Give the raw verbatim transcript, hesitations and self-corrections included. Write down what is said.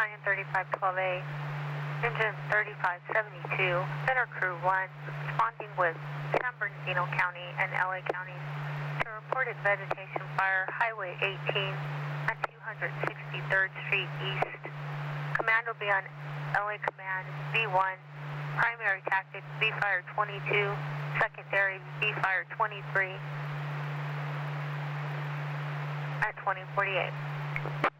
Battalion thirty-five twelve A, Engine thirty-five seventy-two, Center Crew one, responding with San Bernardino County and L A County to reported vegetation fire, Highway eighteen at two hundred sixty-third Street East. Command will be on L A Command V one, primary tactics V Fire twenty-two, secondary V Fire twenty-three at twenty forty-eight.